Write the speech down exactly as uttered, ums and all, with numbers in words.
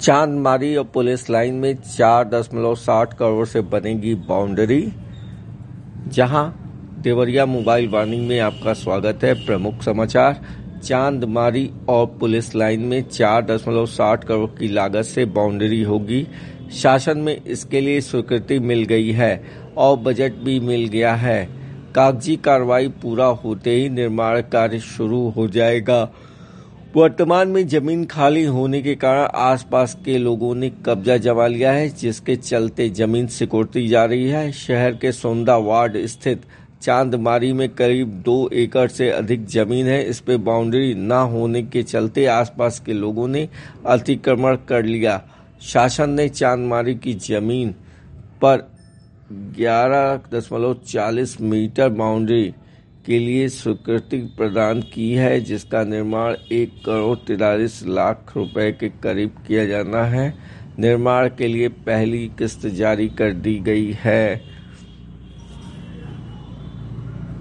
चांदमारी और police line में चार दशमलव साठ करोड़ से बनेगी बाउंड्री। जहां देवरिया मोबाइल वार्नी में आपका स्वागत है। प्रमुख समाचार। चांदमारी और पुलिस लाइन में चार दशमलव साठ करोड़ की लागत से बाउंड्री होगी। शासन में इसके लिए स्वीकृति मिल गई है और बजट भी मिल गया है। कागजी कार्रवाई पूरा होते ही निर्माण कार्य शुरू हो जाएगा। वर्तमान में जमीन खाली होने के कारण आसपास के लोगों ने कब्जा जमा लिया है, जिसके चलते जमीन सिकुड़ती जा रही है। शहर के सोंदा वार्ड स्थित चांदमारी में करीब दो एकड़ से अधिक जमीन है। इस पे बाउंड्री न होने के चलते आसपास के लोगों ने अतिक्रमण कर लिया। शासन ने चांदमारी की जमीन पर ग्यारह दशमलव चालीस मीटर बाउंड्री के लिए स्वीकृति प्रदान की है, जिसका निर्माण एक करोड़ तिरालीस लाख रुपए के करीब किया जाना है। निर्माण के लिए पहली किस्त जारी कर दी गई है।